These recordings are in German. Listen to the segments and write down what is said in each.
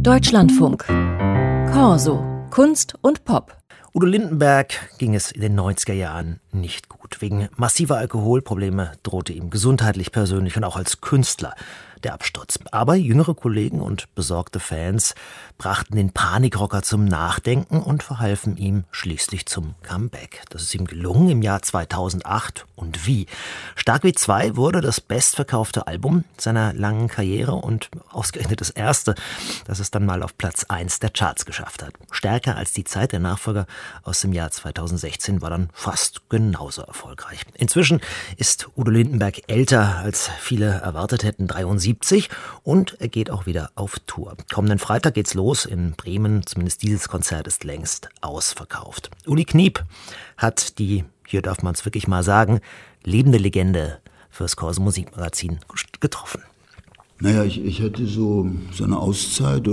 Deutschlandfunk. Corso. Kunst und Pop. Udo Lindenberg ging es in den 90er Jahren nicht gut. Wegen massiver Alkoholprobleme drohte ihm gesundheitlich, persönlich und auch als Künstler der Absturz. Aber jüngere Kollegen und besorgte Fans brachten den Panikrocker zum Nachdenken und verhalfen ihm schließlich zum Comeback. Das ist ihm gelungen im Jahr 2008. Und wie? Stark wie 2 wurde das bestverkaufte Album seiner langen Karriere und ausgerechnet das erste, das es dann mal auf Platz 1 der Charts geschafft hat. Stärker als die Zeit. Der Nachfolger aus dem Jahr 2016 war dann fast genauso erfolgreich. Inzwischen ist Udo Lindenberg älter, als viele erwartet hätten, 73, und er geht auch wieder auf Tour. Kommenden Freitag geht's los in Bremen. Zumindest dieses Konzert ist längst ausverkauft. Uli Kniep hat die, hier darf man es wirklich mal sagen, lebende Legende fürs Corso Musikmagazin getroffen. Naja, ich hatte so eine Auszeit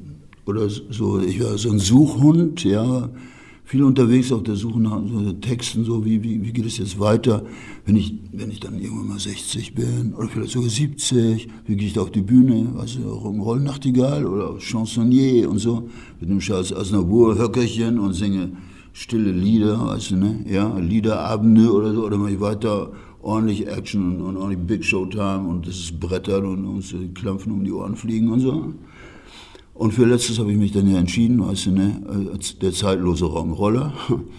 oder so, ich war so ein Suchhund, ja, viel unterwegs auf der Suche nach so Texten, so wie geht es jetzt weiter, wenn ich dann irgendwann mal 60 bin oder vielleicht sogar 70, wie gehe ich da auf die Bühne, weißt du, Rock'n'Roll-Nachtigall oder Chansonnier und so, mit einem scheiß Aznavour-Höckerchen und singe stille Lieder, weißt du, ne, ja, Liederabende oder so, oder mache ich weiter ordentlich Action und ordentlich Big Show Time und das ist Brettern und uns die Klampfen um die Ohren fliegen und so. Und für letztes habe ich mich dann ja entschieden, weißt du, ne, als der zeitlose Rock'n'Roller.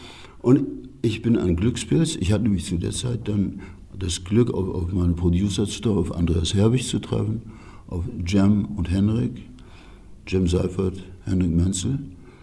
Und ich bin ein Glückspilz. Ich hatte nämlich zu der Zeit dann das Glück, auf meine Producer zu treffen, auf Andreas Herbig zu treffen, auf Cem und Henrik, Cem Seifert, Henrik Menzel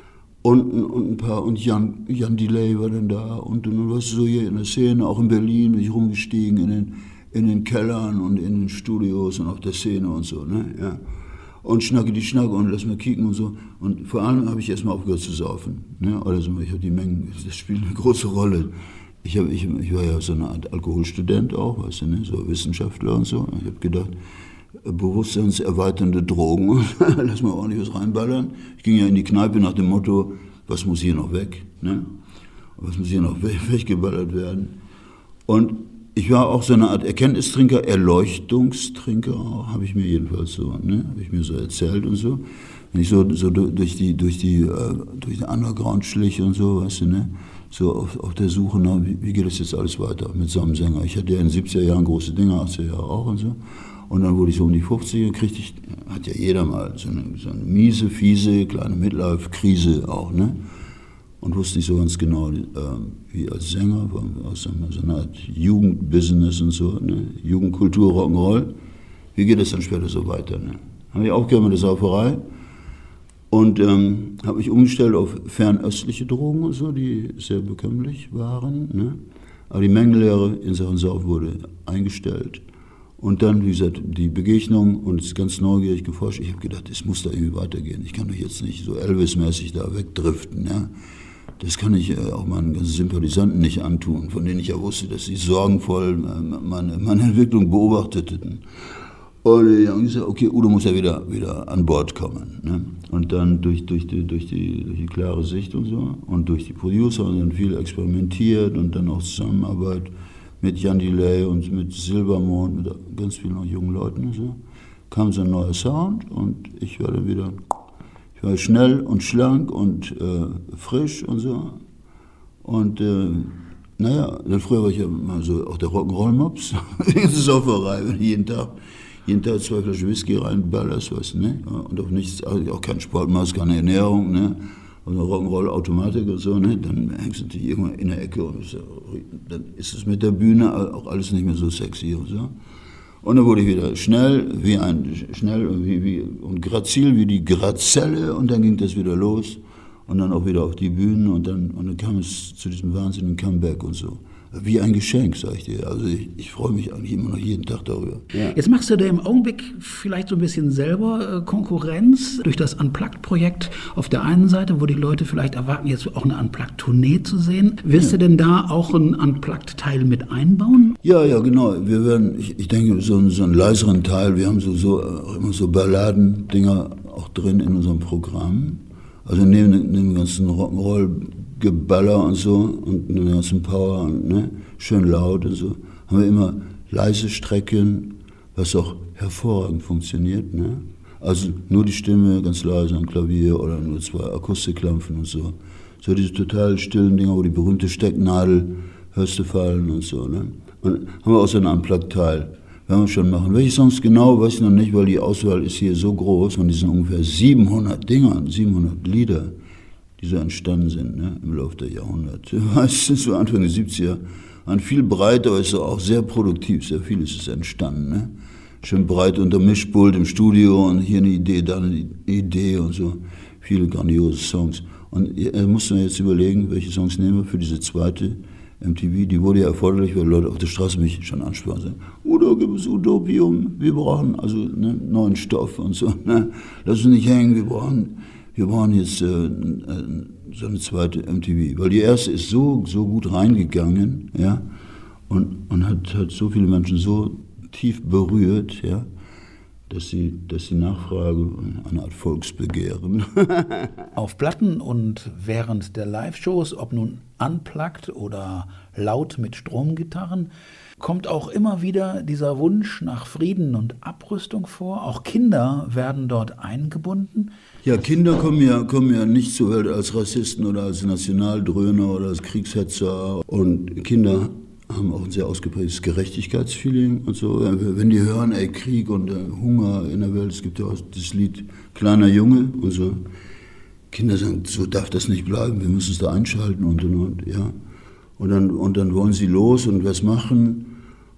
und ein paar, und Jan Delay war dann da und weißt du, so hier in der Szene, auch in Berlin, bin ich rumgestiegen in den Kellern und in den Studios und auf der Szene und so, ne, ja. Und schnacke und lass mal kicken und so. Und vor allem habe ich erstmal aufgehört zu saufen. Ne? Also ich habe die Mengen, das spielt eine große Rolle. Ich war ja so eine Art Alkoholstudent auch, weißt du, ne? So Wissenschaftler und so. Ich habe gedacht, bewusstseinserweiternde Drogen, lass mal ordentlich was reinballern. Ich ging ja in die Kneipe nach dem Motto, was muss hier noch weg? Ne? Was muss hier noch weggeballert werden? Und ich war auch so eine Art Erkenntnistrinker, Erleuchtungstrinker, habe ich mir jedenfalls so, ne, habe ich mir so erzählt und so. Wenn ich so durch die Underground schlich und so, weißt du, ne, so auf der Suche nach, wie geht das jetzt alles weiter mit so einem Sänger. Ich hatte ja in den 70er Jahren große Dinge, 80er Jahre auch und so. Und dann wurde ich so um die 50er, hat ja jeder mal so eine miese, fiese, kleine Midlife-Krise auch, ne. Und wusste nicht so ganz genau, wie als Sänger, aus so einer Art Jugendbusiness und so, ne? Jugendkultur, Rock'n'Roll, wie geht es dann später so weiter? Ne? Habe ich aufgehört mit der Sauferei und habe mich umgestellt auf fernöstliche Drogen und so, die sehr bekömmlich waren. Ne? Aber die Mengenlehre in Sachen Sauf wurde eingestellt. Und dann, wie gesagt, die Begegnung und es ist ganz neugierig geforscht. Ich habe gedacht, es muss da irgendwie weitergehen. Ich kann doch jetzt nicht so Elvis-mäßig da wegdriften, ja. Das kann ich auch meinen ganzen Sympathisanten nicht antun, von denen ich ja wusste, dass sie sorgenvoll meine Entwicklung beobachteten. Und ich habe gesagt, okay, Udo muss ja wieder an Bord kommen. Ne? Und dann durch die klare Sicht und so und durch die Producer und dann viel experimentiert und dann auch Zusammenarbeit mit Jan Delay und mit Silbermond, mit ganz vielen noch jungen Leuten und so, kam so ein neuer Sound und ich war dann wieder... Ich war schnell und schlank und frisch und so. Und naja, dann früher war ich ja mal so auch der Rock'n'Roll-Mops. Das ist Sauferei, wenn ich jeden Tag 2 Flaschen Whisky reinballerst, weißt du, ne? Und auch nichts, auch kein Sportmaß, keine Ernährung, ne? Und Rock'n'Roll-Automatik und so, ne? Dann hängst du natürlich irgendwann in der Ecke und dann ist es mit der Bühne auch alles nicht mehr so sexy und so. Und dann wurde ich wieder schnell und grazil wie die Grazelle und dann ging das wieder los und dann auch wieder auf die Bühnen und dann kam es zu diesem wahnsinnigen Comeback und so. Wie ein Geschenk, sag ich dir. Also ich freue mich eigentlich immer noch jeden Tag darüber. Ja. Jetzt machst du dir im Augenblick vielleicht so ein bisschen selber Konkurrenz durch das Unplugged-Projekt auf der einen Seite, wo die Leute vielleicht erwarten, jetzt auch eine Unplugged-Tournee zu sehen. Willst du denn da auch einen Unplugged-Teil mit einbauen? Ja, genau. Wir werden, ich denke, so einen leiseren Teil. Wir haben immer so Balladen-Dinger auch drin in unserem Programm. Also neben dem ganzen Rock'n'Roll-Geballer und so und den ganzen Power und ne, schön laut und so, haben wir immer leise Strecken, was auch hervorragend funktioniert. Ne? Also nur die Stimme, ganz leise, ein Klavier oder nur 2 Akustikklampfen und so. So diese total stillen Dinger, wo die berühmte Stecknadel hörst du fallen und so. Ne? Und haben wir auch so einen Unplugged-Teil. Werden wir schon machen. Welche Songs genau, weiß ich noch nicht, weil die Auswahl ist hier so groß und die sind ungefähr 700 Dinger, 700 Lieder, die so entstanden sind, ne, im Laufe der Jahrhunderte. Weißt du, so Anfang der 70er. Und viel breiter, aber ist auch sehr produktiv, sehr viel ist es entstanden. Ne? Schön breit unter Mischpult im Studio und hier eine Idee, da eine Idee und so. Viele grandiose Songs. Und musst du jetzt überlegen, welche Songs nehmen wir für diese zweite MTV. Die wurde ja erforderlich, weil Leute auf der Straße mich schon ansprachen. Sagen, oder gibt es Utopium? Wir brauchen also neuen Stoff und so. Ne? Lass uns nicht hängen, wir brauchen jetzt so eine zweite MTV. Weil die erste ist so gut reingegangen, ja, und hat so viele Menschen so tief berührt, ja, dass die Nachfrage eine Art Volksbegehren. Auf Platten und während der Live-Shows, ob nun unplugged oder laut mit Stromgitarren, kommt auch immer wieder dieser Wunsch nach Frieden und Abrüstung vor. Auch Kinder werden dort eingebunden. Ja, Kinder kommen ja nicht zur Welt als Rassisten oder als Nationaldröhner oder als Kriegshetzer. Und Kinder haben auch ein sehr ausgeprägtes Gerechtigkeitsfeeling und so. Wenn die hören, ey, Krieg und Hunger in der Welt, es gibt ja auch das Lied Kleiner Junge und so. Kinder sagen, so darf das nicht bleiben, wir müssen es da einschalten und, ja. Und dann wollen sie los und was machen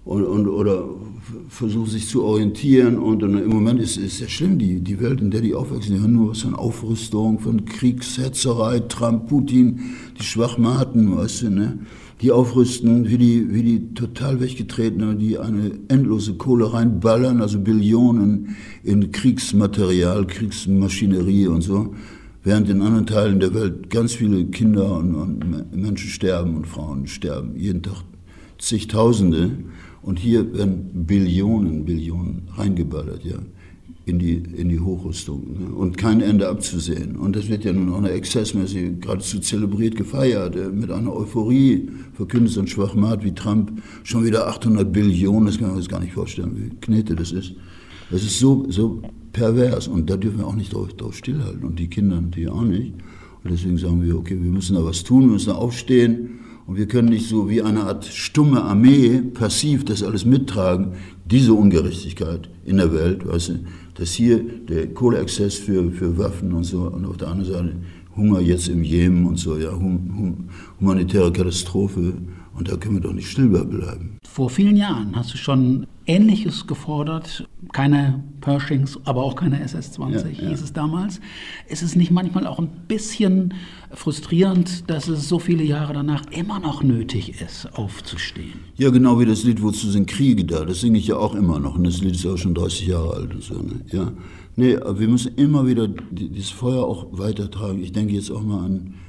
oder versuchen sich zu orientieren und im Moment ist es sehr schlimm, die Welt, in der die aufwachsen, die hören nur was von Aufrüstung, von Kriegshetzerei, Trump, Putin, die Schwachmaten, weißt du, ne? Die aufrüsten, wie die total weggetretenen, die eine endlose Kohle reinballern, also Billionen in Kriegsmaterial, Kriegsmaschinerie und so, während in anderen Teilen der Welt ganz viele Kinder und Menschen sterben und Frauen sterben, jeden Tag zigtausende. Und hier werden Billionen reingeballert, ja, in die Hochrüstung, ne? Und kein Ende abzusehen. Und das wird ja nun auch exzessmäßig geradezu zelebriert, gefeiert, mit einer Euphorie, verkündet so ein Schwachmat wie Trump, schon wieder 800 Billionen, das kann man sich gar nicht vorstellen, wie Knete das ist. Das ist so pervers und da dürfen wir auch nicht drauf stillhalten und die Kinder natürlich auch nicht. Und deswegen sagen wir, okay, wir müssen da was tun, wir müssen da aufstehen. Und wir können nicht so wie eine Art stumme Armee passiv das alles mittragen, diese Ungerechtigkeit in der Welt, weißt du, dass hier der Kohleexzess für Waffen und so und auf der anderen Seite Hunger jetzt im Jemen und so, ja, humanitäre Katastrophe und da können wir doch nicht still bleiben. Vor vielen Jahren hast du schon Ähnliches gefordert, keine Pershings, aber auch keine SS-20, hieß es damals. Ist es nicht manchmal auch ein bisschen frustrierend, dass es so viele Jahre danach immer noch nötig ist, aufzustehen? Ja, genau wie das Lied Wozu sind Kriege da, das singe ich ja auch immer noch und das Lied ist ja auch schon 30 Jahre alt und so, ne? Ja. Nee, aber wir müssen immer wieder dieses Feuer auch weitertragen. Ich denke jetzt auch mal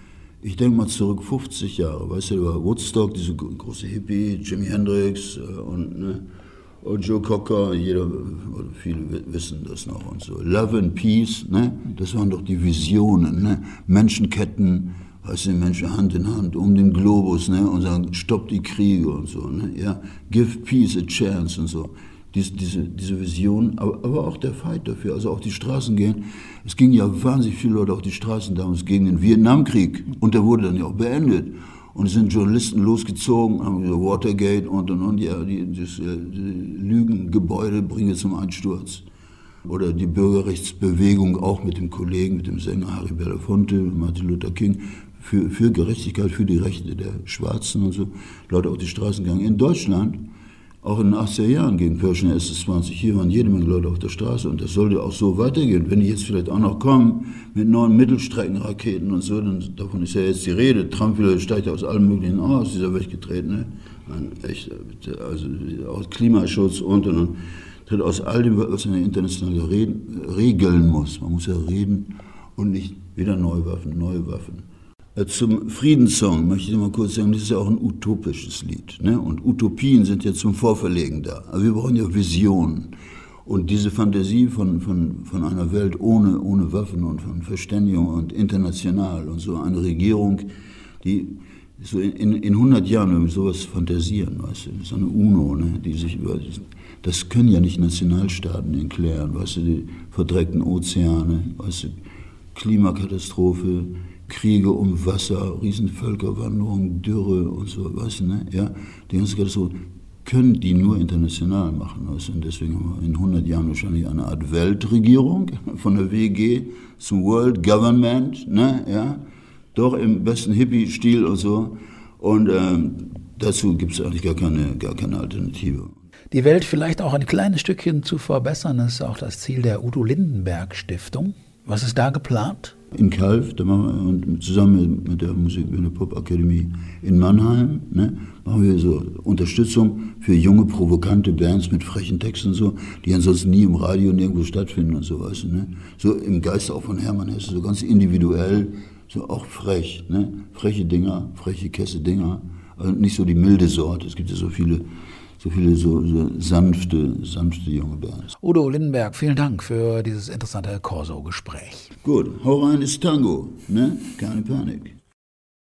mal zurück 50 Jahre, weißt du, da war Woodstock, diese große Hippie, Jimi Hendrix und Joe Cocker, viele wissen das noch und so. Love and Peace, ne? Das waren doch die Visionen, ne? Menschenketten, weißt du, Menschen Hand in Hand um den Globus, ne? Und sagen, stopp die Kriege und so, ne? Ja? Give peace a chance und so. Diese Vision, aber auch der Fight dafür, also auf die Straßen gehen. Es gingen ja wahnsinnig viele Leute auf die Straßen damals gegen den Vietnamkrieg und der wurde dann ja auch beendet. Und es sind Journalisten losgezogen, haben gesagt, Watergate und ja, das Lügengebäude bringen zum Einsturz. Oder die Bürgerrechtsbewegung auch mit dem Kollegen, mit dem Sänger Harry Belafonte, Martin Luther King, für Gerechtigkeit, für die Rechte der Schwarzen und so, Leute auf die Straßen gegangen. In Deutschland, auch in den 80er Jahren gegen Pershing SS-20, hier waren jede Menge Leute auf der Straße und das sollte auch so weitergehen. Wenn die jetzt vielleicht auch noch kommen mit neuen Mittelstreckenraketen und so, dann davon ist ja jetzt die Rede. Trump steigt aus allem Möglichen aus, dieser weggetretene, echt, also aus Klimaschutz und tritt aus all dem, was in der internationalen regeln muss. Man muss ja reden und nicht wieder neue Waffen. Zum Friedenssong möchte ich mal kurz sagen, das ist ja auch ein utopisches Lied, ne? Und Utopien sind ja zum Vorverlegen da. Aber wir brauchen ja Visionen. Und diese Fantasie von einer Welt ohne Waffen und von Verständigung und international und so eine Regierung, die so in 100 Jahren, wenn wir sowas fantasieren, weißt du, so eine UNO, ne, die sich über, das können ja nicht Nationalstaaten erklären, weißt du, die verdreckten Ozeane, weißt du, Klimakatastrophe, Kriege um Wasser, Riesenvölkerwanderung, Dürre und so, weißt du, ne, ja, die ganze Katastrophe können die nur international machen, weißt du, und deswegen haben wir in 100 Jahren wahrscheinlich eine Art Weltregierung, von der WG zum World Government, ne, ja, doch im besten Hippie-Stil und so. Und dazu gibt es eigentlich gar keine Alternative. Die Welt vielleicht auch ein kleines Stückchen zu verbessern, ist auch das Ziel der Udo Lindenberg Stiftung. Was ist da geplant? In Calw, da machen wir, und zusammen mit der Musik- und der Popakademie in Mannheim, ne, machen wir so Unterstützung für junge, provokante Bands mit frechen Texten und so, die ansonsten nie im Radio nirgendwo stattfinden und so, weißt du, ne? So im Geiste auch von Hermann Hesse, so ganz individuell, so auch frech, ne? Freche Dinger, freche Kesse-Dinger, also nicht so die milde Sorte. Es gibt ja so viele so sanfte junge Bands. Udo Lindenberg, vielen Dank für dieses interessante Corso-Gespräch. Gut, hau rein, ist Tango, ne? Keine Panik.